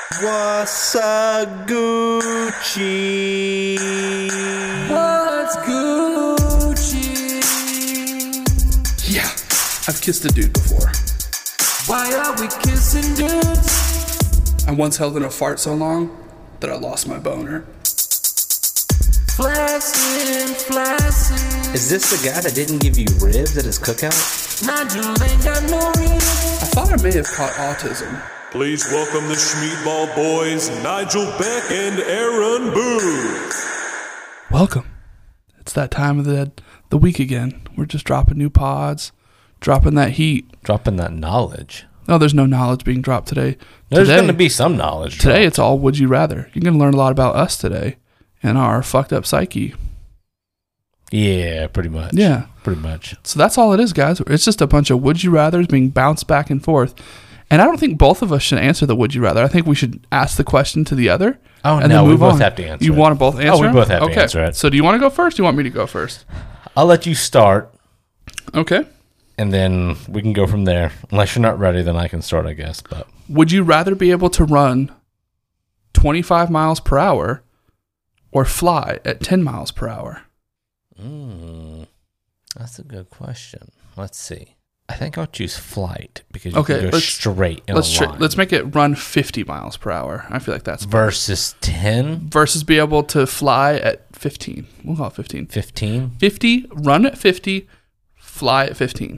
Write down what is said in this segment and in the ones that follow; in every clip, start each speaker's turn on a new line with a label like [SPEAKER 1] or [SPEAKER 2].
[SPEAKER 1] What's a Gucci?
[SPEAKER 2] What's Gucci?
[SPEAKER 3] Yeah, I've kissed a dude before.
[SPEAKER 2] Why are we kissing dudes?
[SPEAKER 3] I once held in a fart so long that I lost my boner.
[SPEAKER 2] Flashing, flashing.
[SPEAKER 1] Is this the guy that didn't give you ribs at his cookout?
[SPEAKER 2] Nigel ain't got no ribs.
[SPEAKER 3] I thought I may have caught autism.
[SPEAKER 4] Please welcome the Schmeatball Boys, Nigel Beck and Aaron Booth.
[SPEAKER 3] Welcome. It's that time of the week again. We're just dropping new pods, dropping that heat.
[SPEAKER 5] Dropping that knowledge.
[SPEAKER 3] Oh, there's no knowledge being dropped today.
[SPEAKER 5] There's going to be some knowledge.
[SPEAKER 3] Today
[SPEAKER 5] dropped.
[SPEAKER 3] it's all would you rather. You're going to learn a lot about us today and our fucked up psyche.
[SPEAKER 5] Yeah, pretty much.
[SPEAKER 3] Yeah.
[SPEAKER 5] Pretty much.
[SPEAKER 3] So that's all it is, guys. It's just a bunch of would you rathers being bounced back and forth. And I don't think both of us should answer the would you rather. I think we should ask the question to the other.
[SPEAKER 5] Oh,
[SPEAKER 3] and
[SPEAKER 5] no,
[SPEAKER 3] then
[SPEAKER 5] we
[SPEAKER 3] move
[SPEAKER 5] both
[SPEAKER 3] on.
[SPEAKER 5] have to answer
[SPEAKER 3] You
[SPEAKER 5] it.
[SPEAKER 3] want to both answer?
[SPEAKER 5] Oh, we both have
[SPEAKER 3] okay.
[SPEAKER 5] to answer it.
[SPEAKER 3] So do you want to go first? Or do you want me to go first?
[SPEAKER 5] I'll let you start,
[SPEAKER 3] Okay.
[SPEAKER 5] and then we can go from there. Unless you're not ready, then I can start, I guess. But
[SPEAKER 3] Would you rather be able to run 25 miles per hour or fly at 10 miles per hour?
[SPEAKER 5] that's a good question. Let's see. I think I'll choose flight because
[SPEAKER 3] Okay,
[SPEAKER 5] you can go
[SPEAKER 3] let's-
[SPEAKER 5] straight in a line.
[SPEAKER 3] Let's make it run 50 miles per hour. I feel like that's
[SPEAKER 5] Versus 10,
[SPEAKER 3] versus be able to fly at 15. We'll call it 15.
[SPEAKER 5] 15.
[SPEAKER 3] 50, run at 50, fly at 15.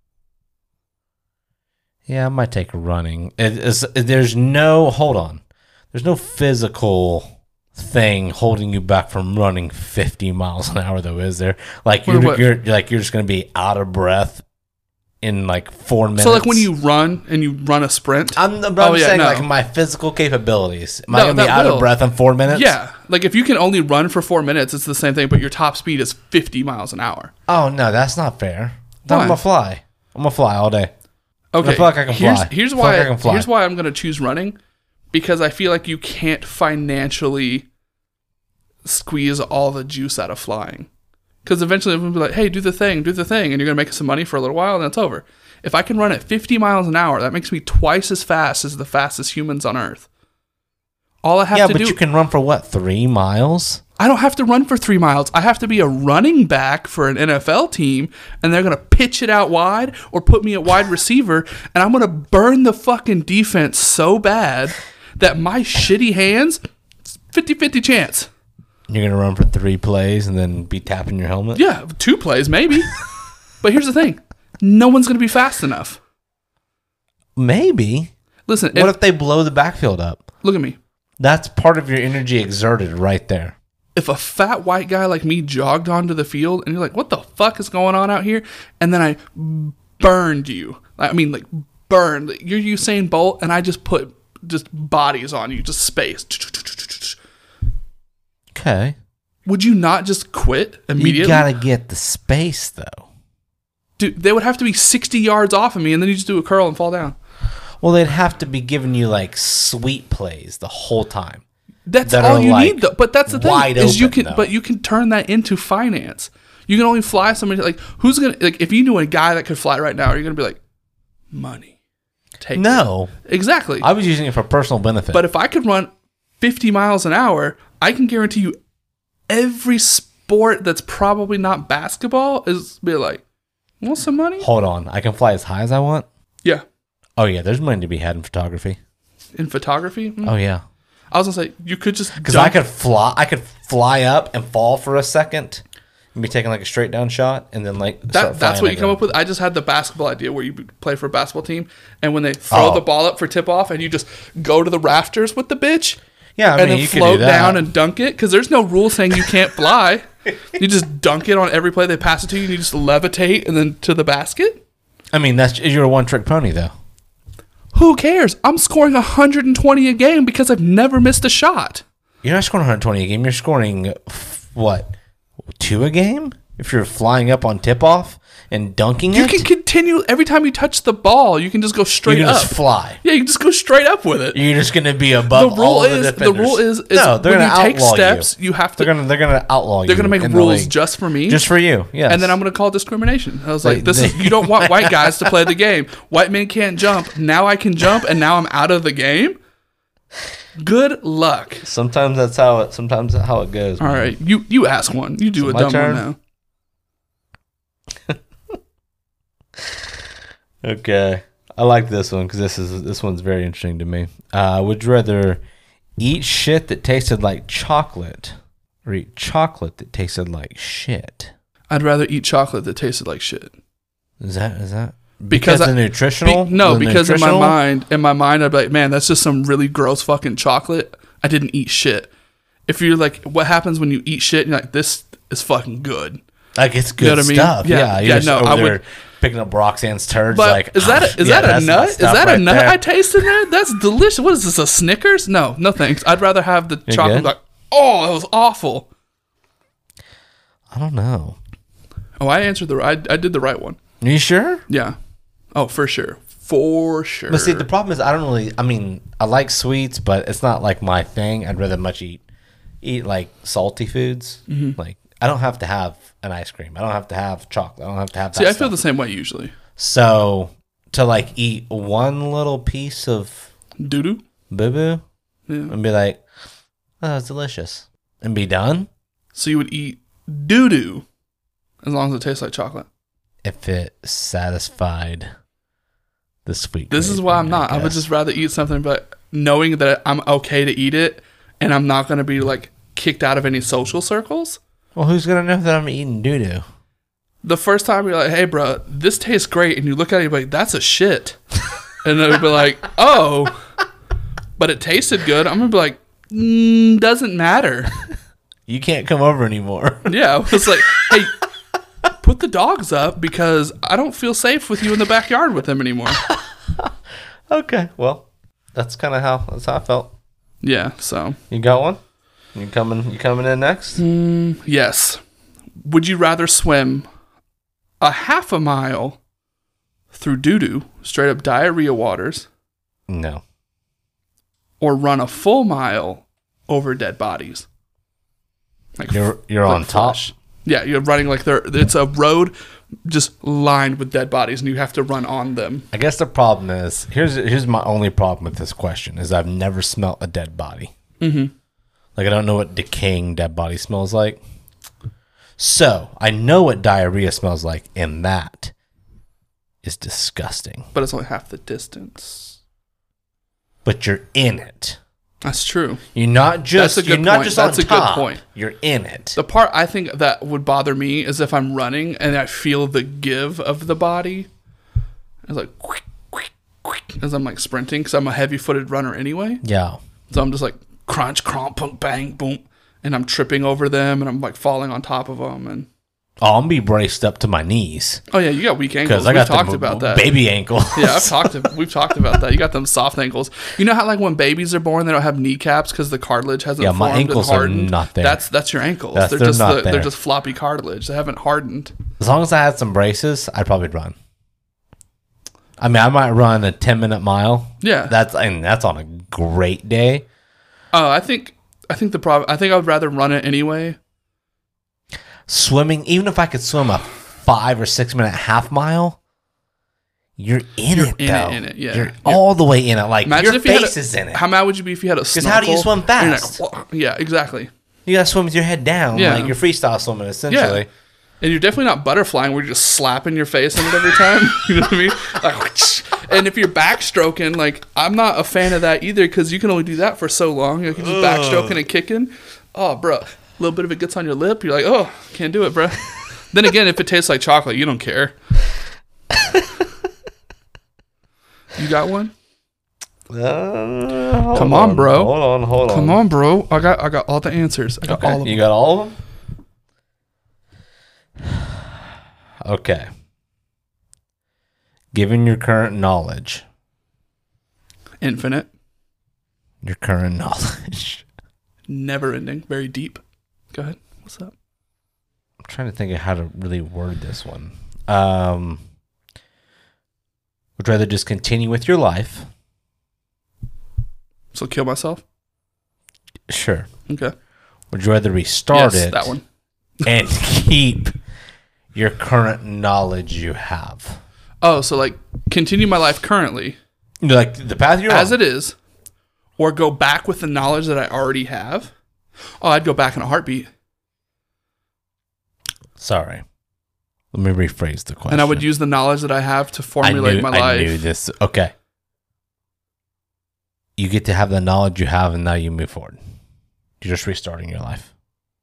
[SPEAKER 5] Yeah, I might take running. There's no physical thing holding you back from running 50 miles an hour, though, is there? Like you're just going to be out of breath in like 4 minutes.
[SPEAKER 3] So like when you run a sprint.
[SPEAKER 5] I'm saying like my physical capabilities. Am I
[SPEAKER 3] No,
[SPEAKER 5] going to be
[SPEAKER 3] that
[SPEAKER 5] out
[SPEAKER 3] will.
[SPEAKER 5] of breath in 4 minutes?
[SPEAKER 3] Yeah. Like if you can only run for 4 minutes, it's the same thing, but your top speed is 50 miles an hour.
[SPEAKER 5] Oh no, that's not fair.
[SPEAKER 3] Why?
[SPEAKER 5] I'm gonna fly. I'm gonna fly all day.
[SPEAKER 3] Okay.
[SPEAKER 5] I feel like I can fly.
[SPEAKER 3] Here's
[SPEAKER 5] I feel like I can
[SPEAKER 3] why.
[SPEAKER 5] fly.
[SPEAKER 3] Here's why I'm going to choose running, because I feel like you can't financially squeeze all the juice out of flying. Because eventually everyone will be like, "Hey, do the thing," and you're going to make some money for a little while, and that's over. If I can run at 50 miles an hour, that makes me twice as fast as the fastest humans on Earth. All I have to do.
[SPEAKER 5] Yeah, but you can run for what, 3 miles?
[SPEAKER 3] I don't have to run for 3 miles. I have to be a running back for an NFL team, and they're going to pitch it out wide or put me at wide receiver, and I'm going to burn the fucking defense so bad that my shitty hands, 50-50 chance.
[SPEAKER 5] You're gonna run for 3 plays and then be tapping your helmet?
[SPEAKER 3] Yeah, 2 plays maybe. But here's the thing. No one's going to be fast enough.
[SPEAKER 5] Maybe.
[SPEAKER 3] Listen,
[SPEAKER 5] What if they blow the backfield up?
[SPEAKER 3] look at me.
[SPEAKER 5] That's part of your energy exerted right there.
[SPEAKER 3] If a fat white guy like me jogged onto the field and you're like, what the fuck is going on out here? And then I burned you. I mean, like, burned. You're Usain Bolt, and I just put just bodies on you, just space.
[SPEAKER 5] Okay.
[SPEAKER 3] Would you not just quit immediately?
[SPEAKER 5] You gotta get the space, though.
[SPEAKER 3] Dude, they would have to be 60 yards off of me, and then you just do a curl and fall down.
[SPEAKER 5] Well, they'd have to be giving you, like, sweet plays the whole time.
[SPEAKER 3] That's
[SPEAKER 5] that
[SPEAKER 3] all
[SPEAKER 5] are,
[SPEAKER 3] you
[SPEAKER 5] like,
[SPEAKER 3] need, though. But that's the thing
[SPEAKER 5] wide
[SPEAKER 3] is you
[SPEAKER 5] open,
[SPEAKER 3] can,
[SPEAKER 5] though.
[SPEAKER 3] but you can turn that into finance. You can only fly somebody like who's gonna like if you knew a guy that could fly right now, are you gonna be like money? Take
[SPEAKER 5] No.
[SPEAKER 3] it. Exactly.
[SPEAKER 5] I was using it for personal benefit.
[SPEAKER 3] But if I could run 50 miles an hour, I can guarantee you every sport that's probably not basketball is be like, want some money?
[SPEAKER 5] Hold on. I can fly as high as I want?
[SPEAKER 3] Yeah.
[SPEAKER 5] Oh, yeah. There's money to be had in photography.
[SPEAKER 3] In photography?
[SPEAKER 5] Oh, yeah.
[SPEAKER 3] I was gonna say you could just
[SPEAKER 5] Because I could fly up and fall for a second and be taking like a straight down shot and then like
[SPEAKER 3] that's what you come up with. I just had the basketball idea where you play for a basketball team and when they throw the ball up for tip off and you just go to the rafters with the bitch.
[SPEAKER 5] Yeah, I
[SPEAKER 3] and
[SPEAKER 5] mean,
[SPEAKER 3] then
[SPEAKER 5] you could
[SPEAKER 3] float
[SPEAKER 5] do that.
[SPEAKER 3] down and dunk it because there's no rule saying you can't fly. You just dunk it on every play they pass it to you and you just levitate and then to the basket.
[SPEAKER 5] I mean, you're a one trick pony though.
[SPEAKER 3] Who cares? I'm scoring 120 a game because I've never missed a shot.
[SPEAKER 5] You're not scoring 120 a game. You're scoring what, 2 a game? If you're flying up on tip off and dunking
[SPEAKER 3] You
[SPEAKER 5] it,
[SPEAKER 3] can continue every time you touch the ball. You can just go straight
[SPEAKER 5] you can
[SPEAKER 3] up.
[SPEAKER 5] just fly.
[SPEAKER 3] Yeah, you can just go straight up with it.
[SPEAKER 5] You're just going to be above all of the defenders.
[SPEAKER 3] The rule is
[SPEAKER 5] no, they're
[SPEAKER 3] when
[SPEAKER 5] going to
[SPEAKER 3] you take
[SPEAKER 5] outlaw
[SPEAKER 3] steps,
[SPEAKER 5] you.
[SPEAKER 3] you have to.
[SPEAKER 5] They're going to outlaw you.
[SPEAKER 3] They're going to make
[SPEAKER 5] in the
[SPEAKER 3] rules
[SPEAKER 5] league.
[SPEAKER 3] just for me.
[SPEAKER 5] Just for you, yes.
[SPEAKER 3] And then I'm going to call it discrimination. I was like,
[SPEAKER 5] They-
[SPEAKER 3] you don't want white guys to play the game. White men can't jump. Now I can jump, and now I'm out of the game. Good luck.
[SPEAKER 5] Sometimes that's how it goes.
[SPEAKER 3] All right, you ask one. You do a dumb
[SPEAKER 5] turn?
[SPEAKER 3] one now.
[SPEAKER 5] Okay, I like this one because this one's very interesting to me. Would you rather eat shit that tasted like chocolate or eat chocolate that tasted like shit?
[SPEAKER 3] I'd rather eat chocolate that tasted like shit.
[SPEAKER 5] Is that
[SPEAKER 3] Because
[SPEAKER 5] the nutritional?
[SPEAKER 3] Because in my mind, I'd be like, man, that's just some really gross fucking chocolate. I didn't eat shit. If you're like, what happens when you eat shit? And you're like, this is fucking good.
[SPEAKER 5] Like it's good
[SPEAKER 3] You know what I mean?
[SPEAKER 5] stuff.
[SPEAKER 3] Yeah,
[SPEAKER 5] You're just over
[SPEAKER 3] I
[SPEAKER 5] there
[SPEAKER 3] would
[SPEAKER 5] picking up Roxanne's turds.
[SPEAKER 3] But
[SPEAKER 5] like,
[SPEAKER 3] is that a
[SPEAKER 5] that's my
[SPEAKER 3] nut? Is
[SPEAKER 5] stuff
[SPEAKER 3] that
[SPEAKER 5] right
[SPEAKER 3] a nut
[SPEAKER 5] there.
[SPEAKER 3] I taste in there? That's delicious. What is this? A Snickers? No thanks. I'd rather have the
[SPEAKER 5] You're
[SPEAKER 3] chocolate.
[SPEAKER 5] good?
[SPEAKER 3] Like, oh, that was awful.
[SPEAKER 5] I don't know.
[SPEAKER 3] Oh, I answered I did the right one.
[SPEAKER 5] Are you sure?
[SPEAKER 3] Yeah. Oh, for sure. For sure.
[SPEAKER 5] But see, the problem is I like sweets, but it's not like my thing. I'd rather much eat like salty foods.
[SPEAKER 3] Mm-hmm.
[SPEAKER 5] Like I don't have to have an ice cream. I don't have to have chocolate. I don't have to have that
[SPEAKER 3] See, I
[SPEAKER 5] stuff.
[SPEAKER 3] feel the same way usually.
[SPEAKER 5] So to like eat one little piece of
[SPEAKER 3] Doo-doo?
[SPEAKER 5] boo-boo
[SPEAKER 3] Yeah.
[SPEAKER 5] and be like, oh, it's delicious. And be done.
[SPEAKER 3] So you would eat doo-doo as long as it tastes like chocolate.
[SPEAKER 5] If it satisfied the sweet.
[SPEAKER 3] This is why I'm not. I would just rather eat something, but knowing that I'm okay to eat it and I'm not going to be like kicked out of any social circles.
[SPEAKER 5] Well, who's going to know that I'm eating doo-doo?
[SPEAKER 3] The first time you're like, hey, bro, this tastes great. And you look at it and you're like, that's a shit. And then it'll be like, oh, but it tasted good. I'm going to be like, doesn't matter.
[SPEAKER 5] You can't come over anymore.
[SPEAKER 3] Yeah. I was like, hey, put the dogs up because I don't feel safe with you in the backyard with them anymore.
[SPEAKER 5] Okay, well, that's how I felt.
[SPEAKER 3] Yeah. So,
[SPEAKER 5] You got one? You coming in next?
[SPEAKER 3] yes. Would you rather swim a half a mile through doo-doo, straight up diarrhea waters,
[SPEAKER 5] No.
[SPEAKER 3] or run a full mile over dead bodies? Like
[SPEAKER 5] You're
[SPEAKER 3] like
[SPEAKER 5] on top.
[SPEAKER 3] flesh. Yeah, you're running like it's a road just lined with dead bodies, and you have to run on them.
[SPEAKER 5] I guess the problem is here's my only problem with this question is I've never smelt a dead body. Mm-hmm. Like I don't know what decaying dead body smells like. So I know what diarrhea smells like, and that is disgusting.
[SPEAKER 3] But it's only half the distance.
[SPEAKER 5] But you're in it.
[SPEAKER 3] That's true.
[SPEAKER 5] You're not just
[SPEAKER 3] That's a good
[SPEAKER 5] you're not
[SPEAKER 3] point.
[SPEAKER 5] just
[SPEAKER 3] That's
[SPEAKER 5] on
[SPEAKER 3] a good
[SPEAKER 5] top.
[SPEAKER 3] point.
[SPEAKER 5] You're in it.
[SPEAKER 3] The part I think that would bother me is if I'm running and I feel the give of the body. It's like quick, quick, quick, as I'm like sprinting because I'm a heavy-footed runner anyway.
[SPEAKER 5] Yeah.
[SPEAKER 3] So I'm just like crunch, crump, boom, bang, boom, and I'm tripping over them and I'm like falling on top of them and.
[SPEAKER 5] Oh, I'm gonna be braced up to my knees
[SPEAKER 3] Oh yeah, you got weak ankles.
[SPEAKER 5] because I
[SPEAKER 3] We've
[SPEAKER 5] got
[SPEAKER 3] talked
[SPEAKER 5] the
[SPEAKER 3] about that.
[SPEAKER 5] baby ankles.
[SPEAKER 3] Yeah, we've talked about that. You got them soft ankles. You know how like when babies are born, they don't have kneecaps because the cartilage hasn't
[SPEAKER 5] Yeah, my
[SPEAKER 3] formed
[SPEAKER 5] ankles
[SPEAKER 3] and
[SPEAKER 5] are
[SPEAKER 3] hardened.
[SPEAKER 5] not there.
[SPEAKER 3] That's your ankles.
[SPEAKER 5] They're
[SPEAKER 3] just
[SPEAKER 5] not
[SPEAKER 3] they're
[SPEAKER 5] there.
[SPEAKER 3] just floppy cartilage. They haven't hardened.
[SPEAKER 5] As long as I had some braces, I'd probably run. I mean, I might run a 10-minute mile.
[SPEAKER 3] Yeah.
[SPEAKER 5] That's on a great day.
[SPEAKER 3] Oh, I think the problem. I think I would rather run it anyway.
[SPEAKER 5] Swimming, even if I could swim a 5 or 6 minute half mile, you're in it though.
[SPEAKER 3] in it, yeah.
[SPEAKER 5] You're
[SPEAKER 3] Yeah.
[SPEAKER 5] all the way in it. Like
[SPEAKER 3] Imagine
[SPEAKER 5] your
[SPEAKER 3] if you had
[SPEAKER 5] face
[SPEAKER 3] a-
[SPEAKER 5] is in it.
[SPEAKER 3] How mad would you be if you had a snorkel?
[SPEAKER 5] how do you swim
[SPEAKER 3] and you're like,
[SPEAKER 5] fast?
[SPEAKER 3] "Whoa." Yeah, exactly.
[SPEAKER 5] You gotta swim with your head down.
[SPEAKER 3] Yeah.
[SPEAKER 5] Like you're freestyle swimming essentially.
[SPEAKER 3] Yeah. And you're definitely not butterflying where you're just slapping your face in it every time. You know what I mean? Like, and if you're backstroking, like, I'm not a fan of that either because you can only do that for so long. You can just backstroking and kicking. Oh, bro. A little bit of it gets on your lip. You're like, oh, can't do it, bro. Then again, if it tastes like chocolate, you don't care. You got one? Come on, bro.
[SPEAKER 5] Hold on.
[SPEAKER 3] Come on, bro. I got all the answers. I got
[SPEAKER 5] Okay,
[SPEAKER 3] all of them.
[SPEAKER 5] you got all of them? Okay. Given your current knowledge,
[SPEAKER 3] Infinite.
[SPEAKER 5] your current knowledge,
[SPEAKER 3] Never ending. Very deep. Go ahead. What's up?
[SPEAKER 5] I'm trying to think of how to really word this one. Would rather just continue with your life.
[SPEAKER 3] So kill myself?
[SPEAKER 5] Sure.
[SPEAKER 3] Okay.
[SPEAKER 5] Would you rather restart
[SPEAKER 3] Yes,
[SPEAKER 5] it
[SPEAKER 3] that one.
[SPEAKER 5] and keep your current knowledge you have?
[SPEAKER 3] Oh, so like continue my life currently
[SPEAKER 5] Like the path you're
[SPEAKER 3] as
[SPEAKER 5] on.
[SPEAKER 3] it is, or go back with the knowledge that I already have, oh, I'd go back in a heartbeat.
[SPEAKER 5] Sorry. Let me rephrase the question.
[SPEAKER 3] And I would use the knowledge that I have to formulate my life.
[SPEAKER 5] I knew this. Okay. You get to have the knowledge you have, and now you move forward. You're just restarting your life.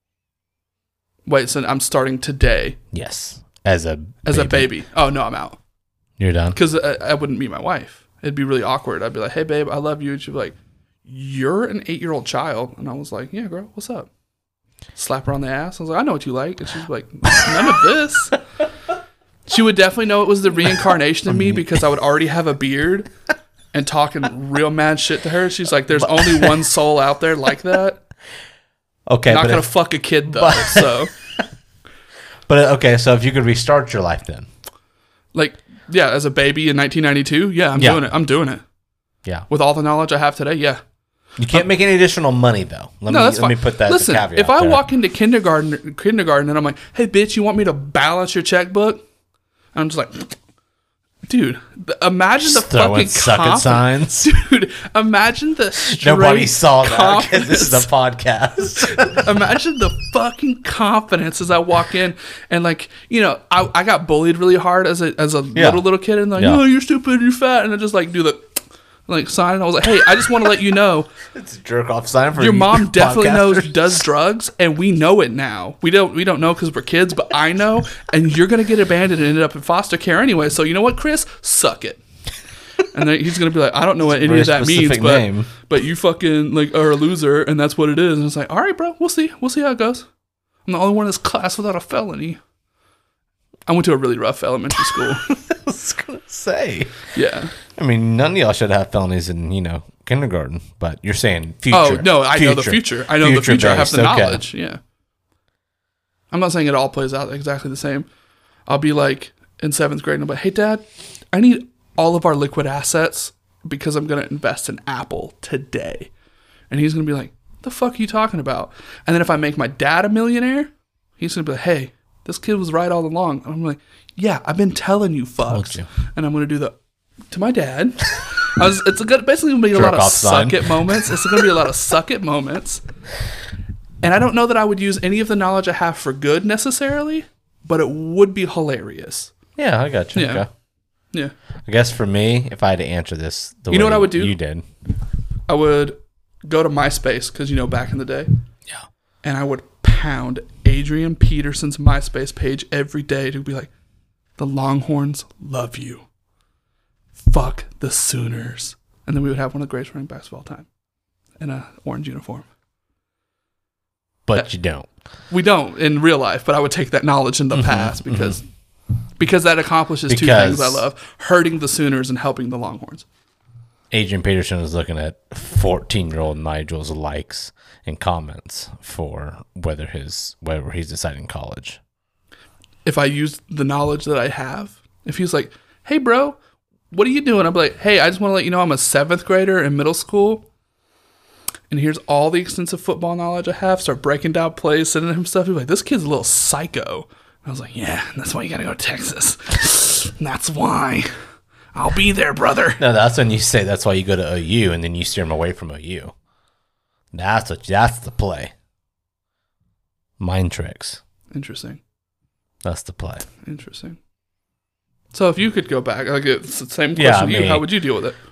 [SPEAKER 3] Wait, so I'm starting today.
[SPEAKER 5] Yes. As a
[SPEAKER 3] baby. Oh, no, I'm out.
[SPEAKER 5] You're done?
[SPEAKER 3] Because I wouldn't meet my wife. It'd be really awkward. I'd be like, hey, babe, I love you. And she'd be like, you're an 8-year-old child. And I was like, yeah, girl, what's up? Slap her on the ass. I was like, I know what you like. And she's like, none of this. She would definitely know it was the reincarnation of me because I would already have a beard and talking real mad shit to her. She's like, there's only one soul out there like that.
[SPEAKER 5] Okay.
[SPEAKER 3] Not going to fuck a kid, though. So.
[SPEAKER 5] But, okay, so if you could restart your life then.
[SPEAKER 3] Like, yeah, as a baby in 1992, yeah, I'm doing it. I'm doing it.
[SPEAKER 5] Yeah.
[SPEAKER 3] With all the knowledge I have today, yeah.
[SPEAKER 5] You can't make any additional money, though. Let me put that
[SPEAKER 3] Listen,
[SPEAKER 5] as a caveat
[SPEAKER 3] if I
[SPEAKER 5] there.
[SPEAKER 3] walk into kindergarten and I'm like, hey, bitch, you want me to balance your checkbook? I'm just like, dude, imagine the fucking
[SPEAKER 5] suck it signs.
[SPEAKER 3] Dude, imagine the straight
[SPEAKER 5] Nobody saw that because this is a
[SPEAKER 3] confidence.
[SPEAKER 5] podcast.
[SPEAKER 3] Imagine the fucking confidence as I walk in and like, you know, I got bullied really hard as a little kid and like, oh, you're stupid, you're fat, and I just like do the like sign. And I was like, hey, I just want to let you know,
[SPEAKER 5] It's a jerk off sign for
[SPEAKER 3] your mom definitely
[SPEAKER 5] podcasters.
[SPEAKER 3] does drugs, and we know it now. We don't know because we're kids, but I know, and you're gonna get abandoned and end up in foster care anyway. So you know what, Chris, suck it. And then he's gonna be like, I don't know what any of that means, but you fucking like are a loser, and that's what it is. And it's like, all right, bro, we'll see how it goes. I'm the only one in this class without a felony. I went to a really rough elementary school.
[SPEAKER 5] I was gonna say.
[SPEAKER 3] Yeah.
[SPEAKER 5] I mean, none of y'all should have felonies in, kindergarten, but you're saying future.
[SPEAKER 3] Oh, no, I know the future. I know the future. I have the knowledge. Yeah. I'm not saying it all plays out exactly the same. I'll be like in 7th grade and I'm like, hey, Dad, I need all of our liquid assets because I'm going to invest in Apple today. And he's going to be like, the fuck are you talking about? And then if I make my dad a millionaire, he's going to be like, hey, this kid was right all along. And I'm like, yeah, I've been telling you fucks. And I'm going to do to my dad. It's basically going to be a lot of suck it moments. It's going to be a lot of suck it moments. And I don't know that I would use any of the knowledge I have for good necessarily, but it would be hilarious.
[SPEAKER 5] Yeah, I got you.
[SPEAKER 3] Yeah.
[SPEAKER 5] Okay.
[SPEAKER 3] Yeah.
[SPEAKER 5] I guess for me, if I had to answer this the way
[SPEAKER 3] what I would do?
[SPEAKER 5] You did.
[SPEAKER 3] I would go to MySpace because, back in the day.
[SPEAKER 5] Yeah.
[SPEAKER 3] And I would pound Adrian Peterson's MySpace page every day to be like, the Longhorns love you. Fuck the Sooners. And then we would have one of the greatest running backs of all time in an orange uniform.
[SPEAKER 5] But you don't.
[SPEAKER 3] We don't in real life, but I would take that knowledge in the past because that accomplishes two things I love: hurting the Sooners and helping the Longhorns.
[SPEAKER 5] Adrian Peterson is looking at 14-year-old Nigel's likes and comments for whether he's deciding college.
[SPEAKER 3] If I use the knowledge that I have, if he's like, hey, bro, what are you doing? I'll be like, hey, I just want to let you know I'm a 7th grader in middle school. And here's all the extensive football knowledge I have. Start breaking down plays, sending him stuff. He's like, this kid's a little psycho. And I was like, yeah, that's why you got to go to Texas. And that's why. I'll be there, brother.
[SPEAKER 5] No, that's when you say that's why you go to OU, and then you steer him away from OU. That's the play. Mind tricks.
[SPEAKER 3] Interesting.
[SPEAKER 5] That's the play.
[SPEAKER 3] Interesting. So if you could go back, like it's the same question to you, how would you deal with it?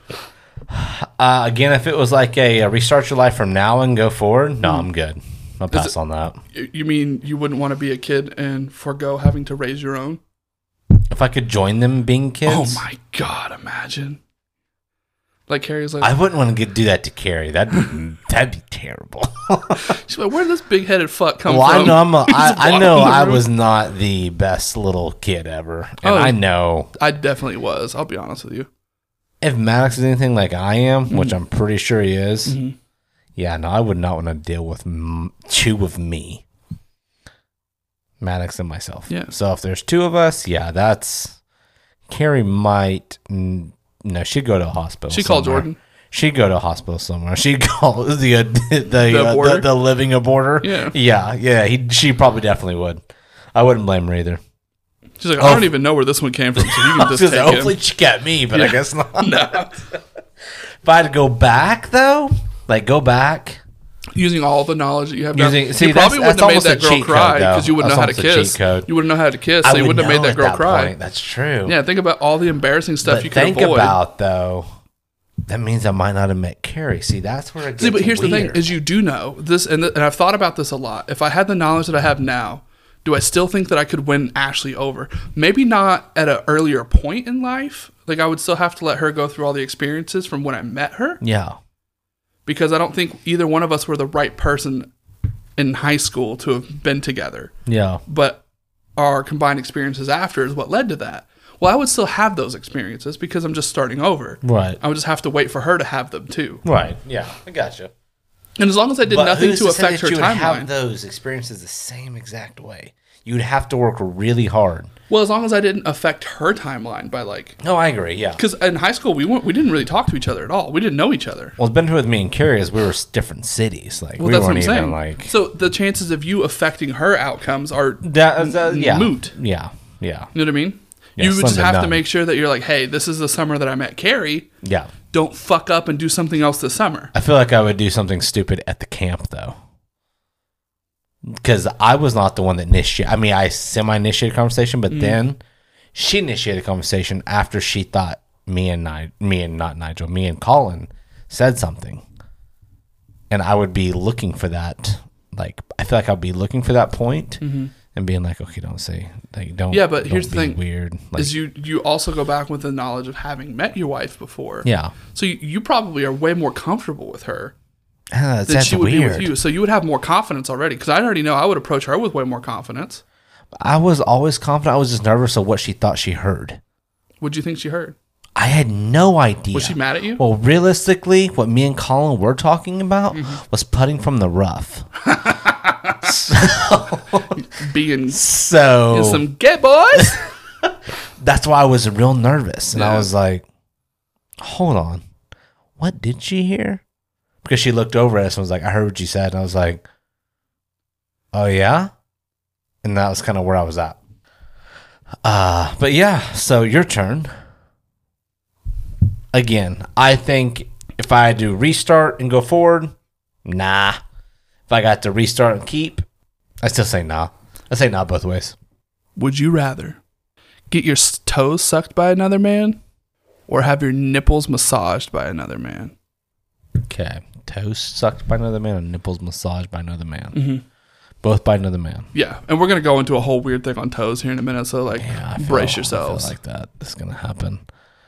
[SPEAKER 5] Again, if it was like a restart your life from now and go forward, no, I'm good. I'll pass on that.
[SPEAKER 3] You mean you wouldn't want to be a kid and forego having to raise your own?
[SPEAKER 5] If I could join them being kids.
[SPEAKER 3] Oh my God, imagine. Like Carrie's like,
[SPEAKER 5] I wouldn't want to do that to Carrie. That'd be terrible.
[SPEAKER 3] She's like, where did this big-headed fuck come from?
[SPEAKER 5] I know I was not the best little kid ever. And I know.
[SPEAKER 3] I definitely was. I'll be honest with you.
[SPEAKER 5] If Maddox is anything like I am, which I'm pretty sure he is, yeah, no, I would not want to deal with two of me. Maddox and myself.
[SPEAKER 3] Yeah.
[SPEAKER 5] So if there's two of us, yeah, that's... Carrie might... No, she'd go to a hospital.
[SPEAKER 3] She called Jordan.
[SPEAKER 5] She'd go to a hospital somewhere. She'd call the living aborter. Yeah. She probably definitly would. I wouldn't blame her either.
[SPEAKER 3] She's like, I don't even know where this one came from, so you can just take
[SPEAKER 5] hopefully
[SPEAKER 3] him.
[SPEAKER 5] she got me, but I guess not.
[SPEAKER 3] No.
[SPEAKER 5] If I had to go back, though, Like, go back.
[SPEAKER 3] Using all the knowledge that you have now.
[SPEAKER 5] See,
[SPEAKER 3] you probably wouldn't have made that girl cry because you wouldn't know how to
[SPEAKER 5] That's almost a
[SPEAKER 3] kiss.
[SPEAKER 5] cheat code.
[SPEAKER 3] You wouldn't know how to kiss, so you wouldn't have made that girl cry.
[SPEAKER 5] Point. That's true.
[SPEAKER 3] Yeah, think about all the embarrassing stuff
[SPEAKER 5] But
[SPEAKER 3] you could
[SPEAKER 5] think
[SPEAKER 3] avoid.
[SPEAKER 5] about, though, that means I might not have met Carrie. See, that's where it gets
[SPEAKER 3] But here's the thing:
[SPEAKER 5] weird.
[SPEAKER 3] is you do know this, and I've thought about this a lot. If I had the knowledge that I have now, do I still think that I could win Ashley over? Maybe not at an earlier point in life. Like, I would still have to let her go through all the experiences from when I met her.
[SPEAKER 5] Yeah.
[SPEAKER 3] Because I don't think either one of us were the right person in high school to have been together.
[SPEAKER 5] Yeah.
[SPEAKER 3] But our combined experiences after is what led to that. Well, I would still have those experiences because I'm just starting over.
[SPEAKER 5] Right.
[SPEAKER 3] I would just have to wait for her to have them too.
[SPEAKER 5] Right. Yeah. I gotcha.
[SPEAKER 3] And as long as I did nothing to affect her
[SPEAKER 5] you would have
[SPEAKER 3] timeline.
[SPEAKER 5] those experiences the same exact way. You would have to work really hard.
[SPEAKER 3] Well, as long as I didn't affect her timeline by like...
[SPEAKER 5] No, I agree, yeah.
[SPEAKER 3] Because in high school, we didn't really talk to each other at all. We didn't know each other.
[SPEAKER 5] Well, the benefit with me and Carrie is we were different cities. Like,
[SPEAKER 3] Well,
[SPEAKER 5] we
[SPEAKER 3] that's what
[SPEAKER 5] weren't
[SPEAKER 3] I'm
[SPEAKER 5] even
[SPEAKER 3] saying.
[SPEAKER 5] like...
[SPEAKER 3] So the chances of you affecting her outcomes are
[SPEAKER 5] yeah.
[SPEAKER 3] moot.
[SPEAKER 5] Yeah. Yeah.
[SPEAKER 3] You know what I mean?
[SPEAKER 5] Yeah,
[SPEAKER 3] you would just
[SPEAKER 5] slim to
[SPEAKER 3] have to
[SPEAKER 5] none.
[SPEAKER 3] make sure that you're like, hey, this is the summer that I met Carrie.
[SPEAKER 5] Yeah.
[SPEAKER 3] Don't fuck up and do something else this summer.
[SPEAKER 5] I feel like I would do something stupid at the camp, though. Because I was not the one that initiated. I mean, I semi-initiated a conversation, but then she initiated a conversation after she thought me and Colin said something. And I would be looking for that. Like, I feel like I'd be looking for that point and being like, okay, don't say, like, don't.
[SPEAKER 3] Yeah, but
[SPEAKER 5] don't
[SPEAKER 3] here's the
[SPEAKER 5] be
[SPEAKER 3] thing.
[SPEAKER 5] weird. Like,
[SPEAKER 3] Is you also go back with the knowledge of having met your wife before.
[SPEAKER 5] yeah.
[SPEAKER 3] So you probably are way more comfortable with her than
[SPEAKER 5] That's
[SPEAKER 3] she would
[SPEAKER 5] weird.
[SPEAKER 3] be with you. So you would have more confidence already. Because I already know I would approach her with way more confidence.
[SPEAKER 5] I was always confident. I was just nervous of what she thought she heard.
[SPEAKER 3] What do you think she heard?
[SPEAKER 5] I had no idea.
[SPEAKER 3] Was she mad at you?
[SPEAKER 5] Well, realistically, what me and Colin were talking about was putting from the rough.
[SPEAKER 3] Being
[SPEAKER 5] So
[SPEAKER 3] some gay boys.
[SPEAKER 5] that's why I was real nervous. And I
[SPEAKER 3] Yeah.
[SPEAKER 5] was like, hold on. What did she hear? Because she looked over at us and was like, I heard what you said. And I was like, oh, yeah? And that was kind of where I was at. But yeah, so your turn. Again, I think if I had to restart and go forward, nah. If I got to restart and keep, I still say nah. I say nah both ways.
[SPEAKER 3] Would you rather get your toes sucked by another man or have your nipples massaged by another man?
[SPEAKER 5] Okay. Toes sucked by another man or nipples massaged by another man? Both by another man.
[SPEAKER 3] Yeah, and we're going to go into a whole weird thing on toes here in a minute, so like brace
[SPEAKER 5] I
[SPEAKER 3] yourselves.
[SPEAKER 5] feel like that. This is going to happen.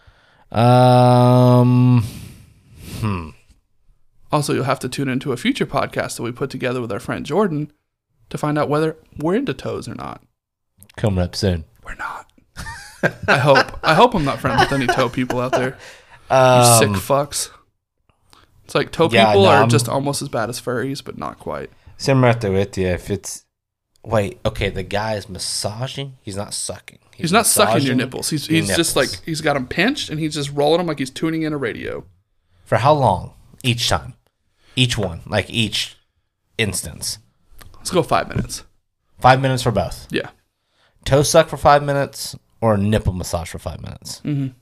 [SPEAKER 3] Also, you'll have to tune into a future podcast that we put together with our friend Jordan to find out whether we're into toes or not.
[SPEAKER 5] Coming up soon.
[SPEAKER 3] We're not. I hope I'm not friends with any toe people out there. You sick fucks. It's like toe people are just almost as bad as furries, but not quite.
[SPEAKER 5] See, I'm right there with you. If it's... Wait, okay, the guy is massaging. He's not sucking.
[SPEAKER 3] He's not sucking your
[SPEAKER 5] massaging
[SPEAKER 3] nipples. He's
[SPEAKER 5] your
[SPEAKER 3] just
[SPEAKER 5] nipples.
[SPEAKER 3] like, he's got them pinched and he's just rolling them like he's tuning in a radio.
[SPEAKER 5] For how long? Each time? Each one? Like each instance?
[SPEAKER 3] Let's go 5 minutes.
[SPEAKER 5] 5 minutes for both.
[SPEAKER 3] Yeah.
[SPEAKER 5] Toe suck for 5 minutes or nipple massage for 5 minutes?
[SPEAKER 3] Mm-hmm.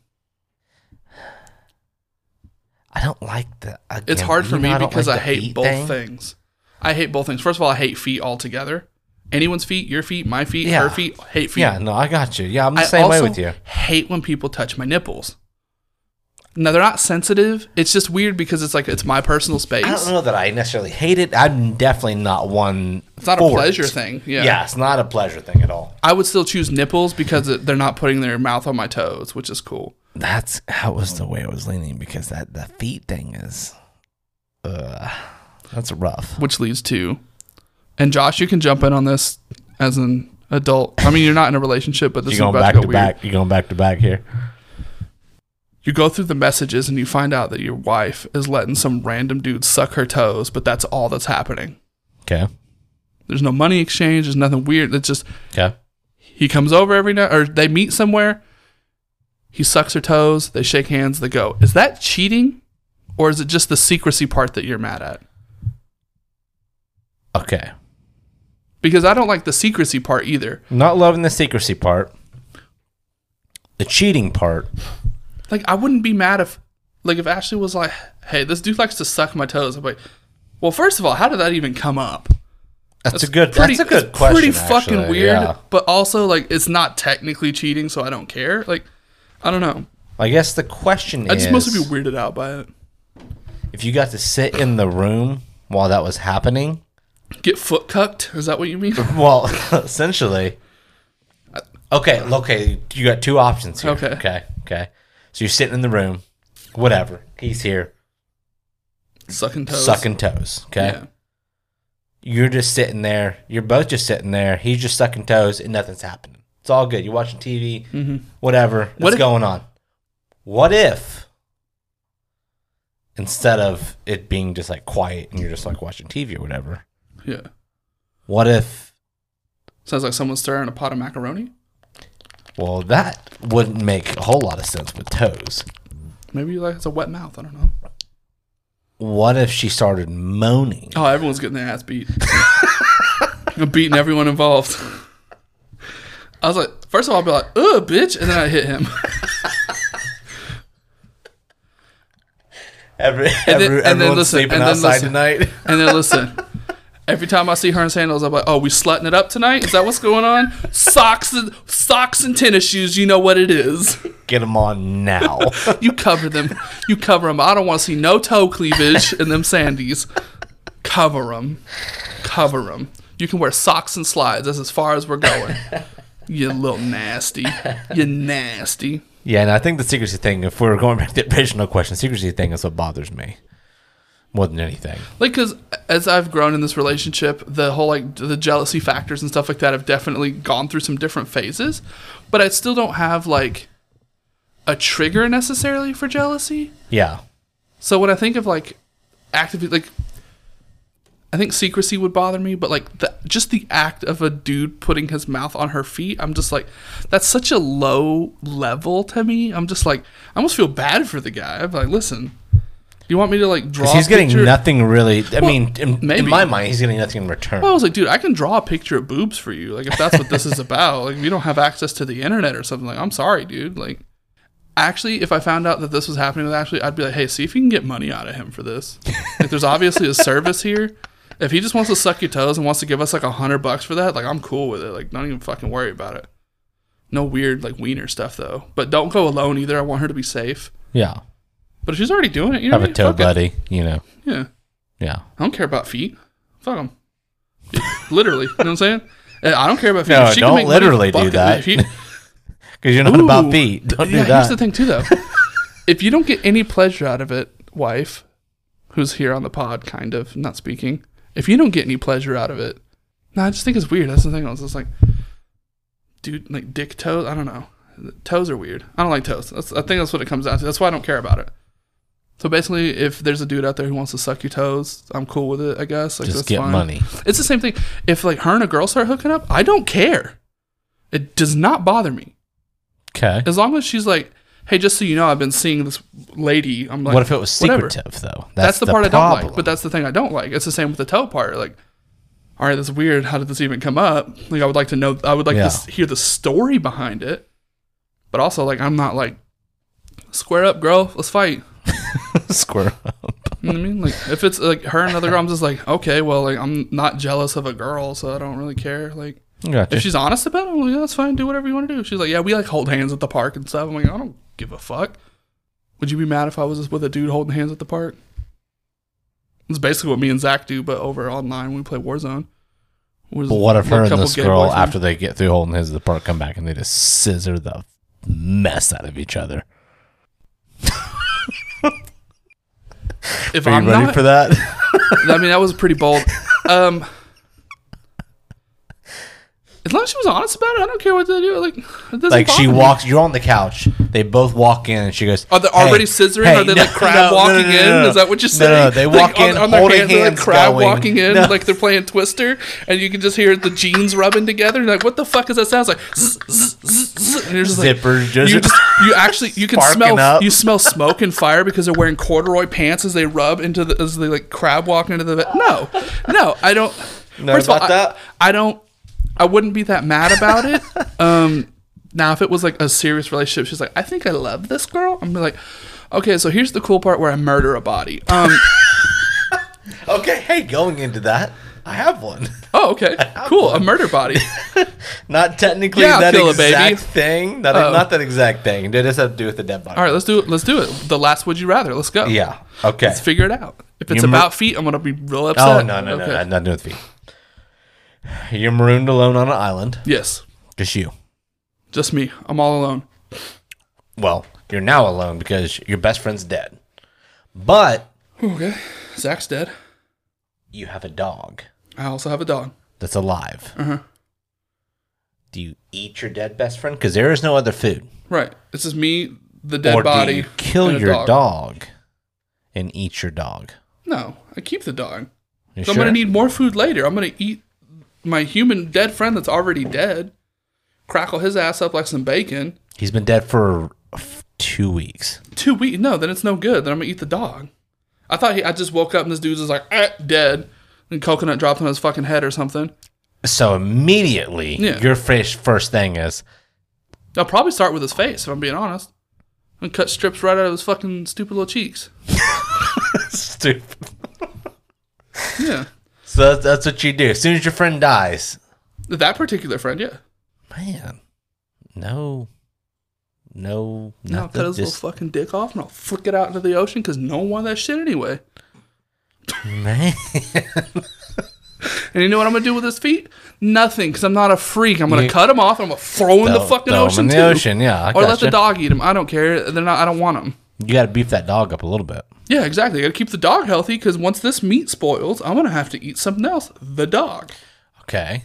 [SPEAKER 5] I don't like that.
[SPEAKER 3] It's hard for me because I hate both things. I hate both things. First of all, I hate feet altogether. Anyone's feet, your feet, my feet,
[SPEAKER 5] Yeah.
[SPEAKER 3] her feet, hate feet.
[SPEAKER 5] Yeah, no, I got you. Yeah, I'm the
[SPEAKER 3] I
[SPEAKER 5] same way
[SPEAKER 3] also
[SPEAKER 5] with you.
[SPEAKER 3] hate when people touch my nipples. Now, they're not sensitive. It's just weird because it's like, it's my personal space.
[SPEAKER 5] I don't know that I necessarily hate it. I'm definitely not one.
[SPEAKER 3] It's not a
[SPEAKER 5] for
[SPEAKER 3] pleasure
[SPEAKER 5] it.
[SPEAKER 3] thing. Yeah.
[SPEAKER 5] Yeah, it's not a pleasure thing at all.
[SPEAKER 3] I would still choose nipples because they're not putting their mouth on my toes, which is cool.
[SPEAKER 5] That was the way I was leaning because the feet thing is, that's rough.
[SPEAKER 3] Which leads to, and Josh, you can jump in on this as an adult. I mean, you're not in a relationship, but this is
[SPEAKER 5] You're going
[SPEAKER 3] about
[SPEAKER 5] back
[SPEAKER 3] to
[SPEAKER 5] to
[SPEAKER 3] go weird.
[SPEAKER 5] back. You're going back to back here.
[SPEAKER 3] You go through the messages and you find out that your wife is letting some random dude suck her toes, but that's all that's happening.
[SPEAKER 5] Okay.
[SPEAKER 3] There's no money exchange. There's nothing weird. It's just
[SPEAKER 5] Okay.
[SPEAKER 3] he comes over every night, or they meet somewhere. He sucks her toes. They shake hands. They go. Is that cheating, or is it just the secrecy part that you're mad at?
[SPEAKER 5] Okay.
[SPEAKER 3] Because I don't like the secrecy part either.
[SPEAKER 5] Not loving the secrecy part. The cheating part.
[SPEAKER 3] Like, I wouldn't be mad if like if Ashley was like, hey, this dude likes to suck my toes, I'm like, well, first of all, how did that even come up?
[SPEAKER 5] That's a good question.
[SPEAKER 3] Pretty fucking
[SPEAKER 5] actually.
[SPEAKER 3] weird,
[SPEAKER 5] Yeah.
[SPEAKER 3] but also like it's not technically cheating, so I don't care. Like, I don't know.
[SPEAKER 5] I guess the question
[SPEAKER 3] I
[SPEAKER 5] is,
[SPEAKER 3] just mostly be weirded out by it.
[SPEAKER 5] if you got to sit in the room while that was happening,
[SPEAKER 3] Get foot cucked? Is that what you mean?
[SPEAKER 5] well, essentially, okay, you got two options here.
[SPEAKER 3] Okay.
[SPEAKER 5] Okay. So you're sitting in the room, whatever. He's here,
[SPEAKER 3] Sucking toes.
[SPEAKER 5] sucking toes. Okay.
[SPEAKER 3] Yeah.
[SPEAKER 5] You're just sitting there. You're both just sitting there. He's just sucking toes, and nothing's happening. It's all good. You're watching TV, whatever. What's going on? What if, instead of it being just like quiet and you're just like watching TV or whatever,
[SPEAKER 3] Yeah.
[SPEAKER 5] what if,
[SPEAKER 3] Sounds like someone's stirring a pot of macaroni.
[SPEAKER 5] well, that wouldn't make a whole lot of sense with toes.
[SPEAKER 3] Maybe like it's a wet mouth. I don't know.
[SPEAKER 5] What if she started moaning?
[SPEAKER 3] Oh, everyone's getting their ass beat. I'm beating everyone involved. I was like, first of all, I'll be like, ugh, bitch. And then I hit him.
[SPEAKER 5] Everyone's sleeping outside tonight.
[SPEAKER 3] And then listen. Every time I see her in sandals, I'm like, oh, we slutting it up tonight? Is that what's going on? Socks and tennis shoes, you know what it is.
[SPEAKER 5] Get them on now.
[SPEAKER 3] You cover them. You cover them. I don't want to see no toe cleavage in them sandies. Cover them. Cover them. You can wear socks and slides. That's as far as we're going. You little nasty. You nasty.
[SPEAKER 5] Yeah, and I think the secrecy thing, if we're going back to the original question, secrecy thing is what bothers me more than anything.
[SPEAKER 3] Like, because as I've grown in this relationship, the whole, like, the jealousy factors and stuff like that have definitely gone through some different phases. But I still don't have, like, a trigger necessarily for jealousy.
[SPEAKER 5] Yeah.
[SPEAKER 3] So when I think of, like, actively, like, I think secrecy would bother me, but, like, just the act of a dude putting his mouth on her feet, I'm just like, that's such a low level to me. I'm just like, I almost feel bad for the guy. I'm like, listen, do you want me to, like, draw a
[SPEAKER 5] He's getting
[SPEAKER 3] picture?
[SPEAKER 5] nothing really. I
[SPEAKER 3] Well,
[SPEAKER 5] mean, in
[SPEAKER 3] maybe.
[SPEAKER 5] my mind, he's getting nothing in return.
[SPEAKER 3] Well, I was like, dude, I can draw a picture of boobs for you. Like, if that's what this is about. Like, if you don't have access to the internet or something, like, I'm sorry, dude. Like, actually, if I found out that this was happening with Ashley, I'd be like, hey, see if you can get money out of him for this. Like, there's obviously a service here. If he just wants to suck your toes and wants to give us, like, $100 for that, like, I'm cool with it. Like, don't even fucking worry about it. No weird, like, wiener stuff, though. But don't go alone either. I want her to be safe.
[SPEAKER 5] Yeah.
[SPEAKER 3] But if she's already doing it, you know
[SPEAKER 5] Have a toe buddy, you know.
[SPEAKER 3] Yeah.
[SPEAKER 5] Yeah.
[SPEAKER 3] I don't care about feet. Fuck them. Literally. You know what I'm saying? I don't care about feet.
[SPEAKER 5] No,
[SPEAKER 3] If she
[SPEAKER 5] don't
[SPEAKER 3] can make money,
[SPEAKER 5] literally
[SPEAKER 3] fuck
[SPEAKER 5] do
[SPEAKER 3] it.
[SPEAKER 5] that.
[SPEAKER 3] If you-
[SPEAKER 5] Because you're not about feet. Don't do
[SPEAKER 3] Here's
[SPEAKER 5] that.
[SPEAKER 3] the thing, too, though. If you don't get any pleasure out of it, wife, who's here on the pod, kind of, not speaking, if you don't get any pleasure out of it, I just think it's weird. That's the thing. I was just like, dude, like dick toes? I don't know. Toes are weird. I don't like toes. I think that's what it comes down to. That's why I don't care about it. So basically, if there's a dude out there who wants to suck your toes, I'm cool with it, I guess. Like,
[SPEAKER 5] Just
[SPEAKER 3] that's
[SPEAKER 5] get
[SPEAKER 3] fine.
[SPEAKER 5] money.
[SPEAKER 3] It's the same thing. If like her and a girl start hooking up, I don't care. It does not bother me.
[SPEAKER 5] Okay.
[SPEAKER 3] As long as she's like, hey, just so you know, I've been seeing this lady. I'm like,
[SPEAKER 5] What if it was
[SPEAKER 3] whatever.
[SPEAKER 5] secretive, though?
[SPEAKER 3] That's the part I don't like. But that's the thing I don't like. It's the same with the toe part. Like, all right, that's weird. How did this even come up? Like, I would like to know. I would like to hear the story behind it. But also, like, I'm not like, square up, girl. Let's fight.
[SPEAKER 5] Square up.
[SPEAKER 3] You know what I mean? Like, if it's like her and another girl, I'm just like, okay, well, like, I'm not jealous of a girl, so I don't really care. Like,
[SPEAKER 5] Gotcha.
[SPEAKER 3] if she's honest about it, I'm like, yeah, that's fine. Do whatever you want to do. She's like, yeah, we like hold hands at the park and stuff. I'm like, I don't give a fuck. Would you be mad if I was just with a dude holding hands at the park? It's basically what me and Zach do, but over online when we play Warzone.
[SPEAKER 5] But what if her and this girl, after they get through holding hands at the park, come back and they just scissor the mess out of each other?
[SPEAKER 3] If
[SPEAKER 5] Are you
[SPEAKER 3] I'm
[SPEAKER 5] ready
[SPEAKER 3] not,
[SPEAKER 5] for that?
[SPEAKER 3] I mean, that was pretty bold. As long as she was honest about it, I don't care what they do. Like, it doesn't
[SPEAKER 5] Like she
[SPEAKER 3] bother me.
[SPEAKER 5] walks, you're on the couch. They both walk in, and she goes,
[SPEAKER 3] Are they already scissoring? Are they like crab walking in? Is that what you're saying?
[SPEAKER 5] No, they walk
[SPEAKER 3] like,
[SPEAKER 5] in,
[SPEAKER 3] on their
[SPEAKER 5] holding
[SPEAKER 3] hands, they're like
[SPEAKER 5] hands,
[SPEAKER 3] crab
[SPEAKER 5] going.
[SPEAKER 3] walking in,
[SPEAKER 5] No.
[SPEAKER 3] like they're playing Twister, and you can just hear the jeans rubbing together. And like, what the fuck does that sound like? Zzz, zzz, zzz, zzz. And you're just like,
[SPEAKER 5] Zippers
[SPEAKER 3] you can
[SPEAKER 5] sparking
[SPEAKER 3] smell
[SPEAKER 5] up.
[SPEAKER 3] you smell smoke and fire because they're wearing corduroy pants as they rub into the as they like crab walk into the no I don't. First of all, I wouldn't be that mad about it. Now, if it was like a serious relationship, she's like, I think I love this girl. I'm like, Okay, so here's the cool part where I murder a body.
[SPEAKER 5] Okay, hey, going into that, I have one.
[SPEAKER 3] Oh, okay. Cool. A murder body.
[SPEAKER 5] Not technically
[SPEAKER 3] Yeah, I'll
[SPEAKER 5] that
[SPEAKER 3] kill a baby.
[SPEAKER 5] exact thing. Not that exact thing. It does have to do with the dead body.
[SPEAKER 3] All right, let's do it. Let's do it. The last would you rather. Let's go.
[SPEAKER 5] Yeah. Okay.
[SPEAKER 3] Let's figure it out. If it's
[SPEAKER 5] You
[SPEAKER 3] about feet, I'm gonna be real upset.
[SPEAKER 5] Oh, no.
[SPEAKER 3] Okay.
[SPEAKER 5] Nothing with feet. You're marooned alone on an island.
[SPEAKER 3] Yes.
[SPEAKER 5] Just you.
[SPEAKER 3] Just me. I'm all alone.
[SPEAKER 5] Well, you're now alone because your best friend's dead. But
[SPEAKER 3] Okay. Zach's dead.
[SPEAKER 5] you have a dog
[SPEAKER 3] I also have a dog.
[SPEAKER 5] that's alive.
[SPEAKER 3] Uh-huh.
[SPEAKER 5] Do you eat your dead best friend? Because there is no other food.
[SPEAKER 3] Right. This is me, the dead
[SPEAKER 5] Or
[SPEAKER 3] body.
[SPEAKER 5] do you kill
[SPEAKER 3] and a
[SPEAKER 5] your dog and eat your dog?
[SPEAKER 3] No, I keep the dog.
[SPEAKER 5] You
[SPEAKER 3] So I'm
[SPEAKER 5] sure?
[SPEAKER 3] gonna need more food later. I'm gonna eat my human dead friend that's already dead. Crackle his ass up like some bacon.
[SPEAKER 5] He's been dead for 2 weeks.
[SPEAKER 3] 2 weeks. No, then it's no good. Then I'm gonna eat the dog. I thought I just woke up and this dude's just like dead, and coconut dropped on his fucking head or something.
[SPEAKER 5] So immediately,
[SPEAKER 3] Yeah.
[SPEAKER 5] your first thing is,
[SPEAKER 3] I'll probably start with his face if I'm being honest, and cut strips right out of his fucking stupid little cheeks.
[SPEAKER 5] stupid.
[SPEAKER 3] Yeah,
[SPEAKER 5] So that's what you do. As soon as your friend dies,
[SPEAKER 3] that particular friend. Yeah,
[SPEAKER 5] man, no,
[SPEAKER 3] I'll
[SPEAKER 5] nothing.
[SPEAKER 3] cut his little fucking dick off and I'll flick it out into the ocean because no one wanted that shit anyway.
[SPEAKER 5] Man.
[SPEAKER 3] And you know what I'm gonna do with his feet? Nothing, because I'm not a freak. I'm gonna cut him off and I'm gonna throw him in the fucking
[SPEAKER 5] Throw 'em
[SPEAKER 3] ocean
[SPEAKER 5] in the
[SPEAKER 3] too.
[SPEAKER 5] ocean, yeah. I
[SPEAKER 3] Or let the
[SPEAKER 5] gotcha.
[SPEAKER 3] dog eat him. I don't care. They're not. I don't want them.
[SPEAKER 5] You got to beef that dog up a little bit.
[SPEAKER 3] Yeah, exactly. I gotta keep the dog healthy because once this meat spoils, I'm gonna have to eat something else. The dog.
[SPEAKER 5] Okay.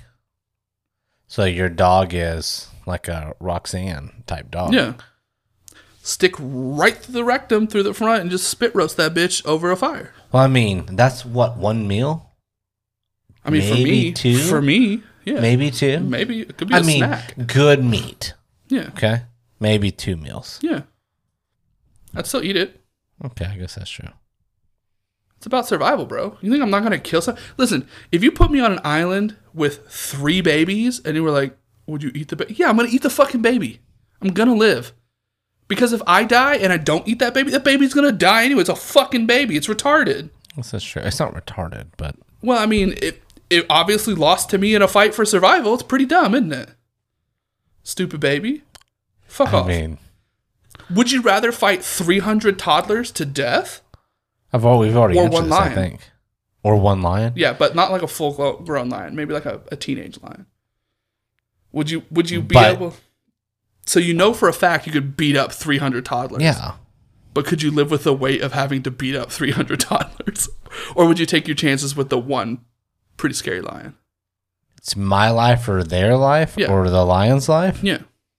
[SPEAKER 5] So your dog is like a Roxanne type dog.
[SPEAKER 3] Yeah. Stick right through the rectum, through the front, and just spit roast that bitch over a fire.
[SPEAKER 5] Well, I mean, that's what, one meal?
[SPEAKER 3] I mean,
[SPEAKER 5] Maybe two?
[SPEAKER 3] For me, yeah.
[SPEAKER 5] Maybe two?
[SPEAKER 3] Maybe it could be a snack.
[SPEAKER 5] good meat.
[SPEAKER 3] Yeah.
[SPEAKER 5] Okay. Maybe 2 meals.
[SPEAKER 3] Yeah. I'd still eat it.
[SPEAKER 5] Okay, I guess that's true.
[SPEAKER 3] It's about survival, bro. You think I'm not going to kill some? Listen, if you put me on an island with 3 babies and you were like, would you eat the baby? Yeah, I'm going to eat the fucking baby. I'm going to live. Because if I die and I don't eat that baby's going to die anyway. It's a fucking baby. It's retarded.
[SPEAKER 5] I guess that's true. It's not retarded, but
[SPEAKER 3] Well, I mean, it obviously lost to me in a fight for survival. It's pretty dumb, isn't it? Stupid baby. Fuck off.
[SPEAKER 5] I mean,
[SPEAKER 3] Would you rather fight 300 toddlers to death?
[SPEAKER 5] we've already
[SPEAKER 3] Or
[SPEAKER 5] answered
[SPEAKER 3] one
[SPEAKER 5] this,
[SPEAKER 3] lion.
[SPEAKER 5] I think. Or one lion?
[SPEAKER 3] Yeah, but not like a full grown lion. Maybe like a teenage lion. Would you be
[SPEAKER 5] But-
[SPEAKER 3] able? So you know for a fact you could beat up 300 toddlers.
[SPEAKER 5] Yeah.
[SPEAKER 3] But could you live with the weight of having to beat up 300 toddlers? Or would you take your chances with the one pretty scary lion?
[SPEAKER 5] It's my life or their life
[SPEAKER 3] Yeah.
[SPEAKER 5] or the lion's life.
[SPEAKER 3] Yeah.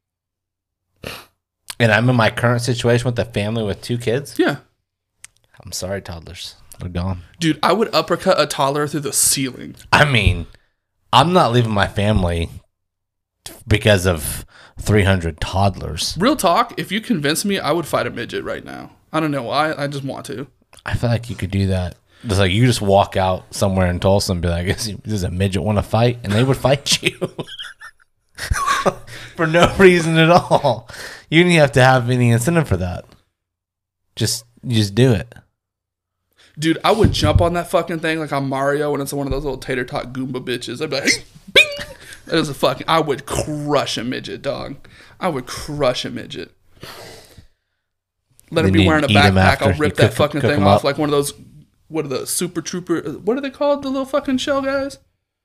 [SPEAKER 5] And I'm in my current situation with a family with 2 kids.
[SPEAKER 3] Yeah.
[SPEAKER 5] I'm sorry, toddlers. They're gone.
[SPEAKER 3] Dude, I would uppercut a toddler through the ceiling.
[SPEAKER 5] I mean, I'm not leaving my family because of 300 toddlers.
[SPEAKER 3] Real talk, if you convince me, I would fight a midget right now. I don't know why. I just want to.
[SPEAKER 5] I feel like you could do that. It's like you just walk out somewhere in Tulsa and be like, does a midget want to fight? And they would fight you. For no reason at all. You didn't have to have any incentive for that. You just do it.
[SPEAKER 3] Dude, I would jump on that fucking thing like I'm Mario when it's one of those little tater tot Goomba bitches. I'd be like, hey, bing! That is I would crush a midget, dog. I would crush a midget. Let
[SPEAKER 5] Then
[SPEAKER 3] him be
[SPEAKER 5] you
[SPEAKER 3] wearing a
[SPEAKER 5] eat 'em
[SPEAKER 3] backpack.
[SPEAKER 5] after.
[SPEAKER 3] I'll
[SPEAKER 5] You
[SPEAKER 3] rip that
[SPEAKER 5] cook
[SPEAKER 3] fucking
[SPEAKER 5] 'em
[SPEAKER 3] thing off
[SPEAKER 5] up.
[SPEAKER 3] like one of those, what are the Super Trooper, what are they called? The little fucking shell guys?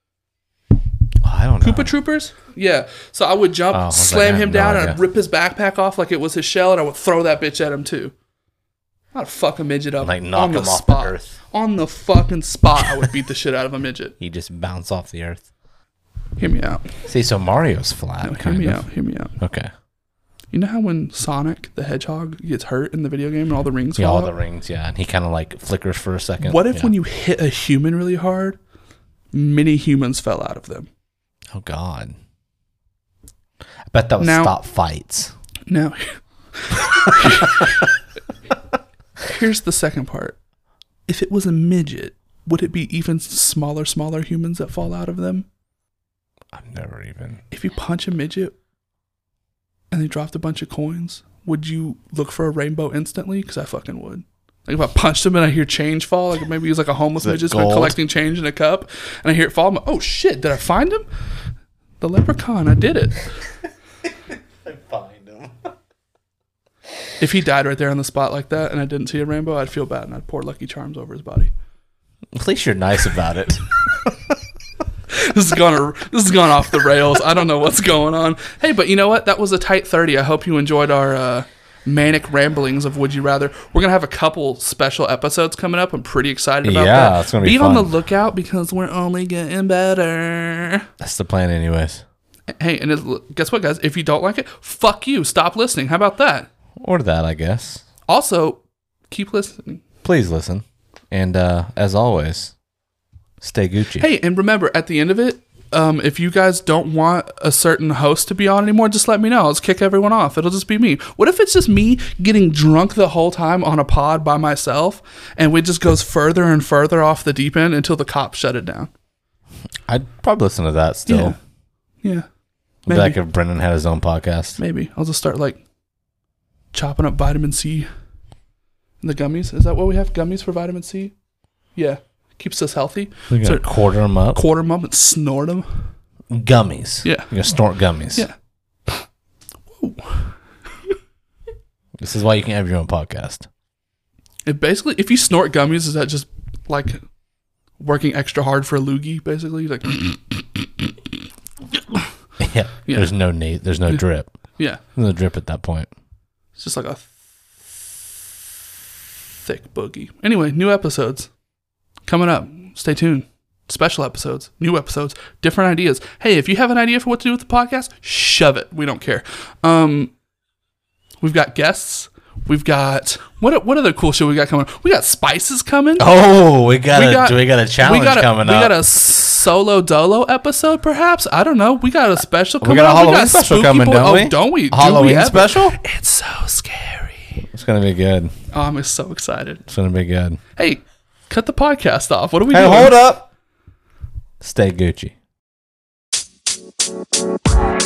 [SPEAKER 5] I don't know.
[SPEAKER 3] Koopa Troopers? Yeah. So I would jump,
[SPEAKER 5] Oh, I was
[SPEAKER 3] slam
[SPEAKER 5] like, I
[SPEAKER 3] him
[SPEAKER 5] have no
[SPEAKER 3] down, and
[SPEAKER 5] idea.
[SPEAKER 3] I'd rip his backpack off like it was his shell, and I would throw that bitch at him too. I'd fuck a midget up
[SPEAKER 5] Like, knock
[SPEAKER 3] on the
[SPEAKER 5] him off the
[SPEAKER 3] spot.
[SPEAKER 5] earth.
[SPEAKER 3] On the fucking spot, I would beat the shit out of a midget.
[SPEAKER 5] You just bounce off the earth.
[SPEAKER 3] Hear me out.
[SPEAKER 5] See, so Mario's flat.
[SPEAKER 3] No, hear
[SPEAKER 5] kind
[SPEAKER 3] me
[SPEAKER 5] of.
[SPEAKER 3] out. Hear me out.
[SPEAKER 5] Okay.
[SPEAKER 3] You know how when Sonic the Hedgehog gets hurt in the video game and all the rings
[SPEAKER 5] Yeah,
[SPEAKER 3] fall
[SPEAKER 5] all
[SPEAKER 3] out?
[SPEAKER 5] the rings, yeah. And he kind of like flickers for a second.
[SPEAKER 3] What if
[SPEAKER 5] Yeah.
[SPEAKER 3] when you hit a human really hard, many humans fell out of them?
[SPEAKER 5] Oh, God. I bet that would
[SPEAKER 3] Now-
[SPEAKER 5] stop fights.
[SPEAKER 3] Now, here's the second part. If it was a midget, would it be even smaller humans that fall out of them?
[SPEAKER 5] I've never even...
[SPEAKER 3] If you punch a midget and they dropped a bunch of coins, would you look for a rainbow instantly? Because I fucking would. Like if I punched him and I hear change fall, like maybe he's like a homeless midget who's been
[SPEAKER 5] gold?
[SPEAKER 3] collecting change in a cup, and I hear it fall. I'm like, oh shit, did I find him? The leprechaun, I did it.
[SPEAKER 5] I find him.
[SPEAKER 3] If he died right there on the spot like that and I didn't see a rainbow, I'd feel bad and I'd pour Lucky Charms over his body.
[SPEAKER 5] At least you're nice about it.
[SPEAKER 3] This has gone off the rails. I don't know what's going on. Hey, but you know what? That was a tight 30. I hope you enjoyed our manic ramblings of Would You Rather. We're going to have a couple special episodes coming up. I'm pretty excited about that.
[SPEAKER 5] Yeah, it's going to be
[SPEAKER 3] fun.
[SPEAKER 5] fun.
[SPEAKER 3] On the lookout because we're only getting better.
[SPEAKER 5] That's the plan anyways.
[SPEAKER 3] Hey, and guess what, guys? If you don't like it, fuck you. Stop listening. How about that?
[SPEAKER 5] Or that, I guess.
[SPEAKER 3] Also, keep listening.
[SPEAKER 5] Please listen. And as always, stay Gucci.
[SPEAKER 3] Hey, and remember, at the end of it, if you guys don't want a certain host to be on anymore, just let me know. I'll just kick everyone off. It'll just be me. What if it's just me getting drunk the whole time on a pod by myself, and it just goes further and further off the deep end until the cops shut it down?
[SPEAKER 5] I'd probably listen to that still.
[SPEAKER 3] Yeah. Maybe.
[SPEAKER 5] Back if Brendan had his own podcast.
[SPEAKER 3] Maybe. I'll just start, like, chopping up vitamin C. And the gummies. Is that what we have? Gummies for vitamin C? Yeah. Keeps us healthy.
[SPEAKER 5] We're going to quarter them up.
[SPEAKER 3] Quarter them up and snort them.
[SPEAKER 5] Gummies.
[SPEAKER 3] Yeah.
[SPEAKER 5] You're going to snort gummies.
[SPEAKER 3] Yeah. Whoa.
[SPEAKER 5] This is why you can have your own podcast.
[SPEAKER 3] It basically, if you snort gummies, is that just like working extra hard for a loogie, basically? Like,
[SPEAKER 5] Yeah. There's no there's no drip.
[SPEAKER 3] Yeah.
[SPEAKER 5] There's no drip at that point.
[SPEAKER 3] It's just like a thick boogie. Anyway, new episodes coming up. Stay tuned. Special episodes, new episodes, different ideas. Hey, if you have an idea for what to do with the podcast, shove it. We don't care. We've got guests. We've got what other cool shit we got coming? We got spices coming.
[SPEAKER 5] Oh, we got a challenge coming up.
[SPEAKER 3] We got a solo dolo episode, perhaps. I don't know. We got a special coming.
[SPEAKER 5] We got a
[SPEAKER 3] up.
[SPEAKER 5] Halloween special coming, don't we?
[SPEAKER 3] Oh, don't we?
[SPEAKER 5] Halloween special?
[SPEAKER 3] It's so scary.
[SPEAKER 5] It's gonna be good.
[SPEAKER 3] Oh, I'm so excited.
[SPEAKER 5] It's gonna be good.
[SPEAKER 3] Hey, cut the podcast off. What are we
[SPEAKER 5] Hey,
[SPEAKER 3] doing?
[SPEAKER 5] hold up. Stay Gucci.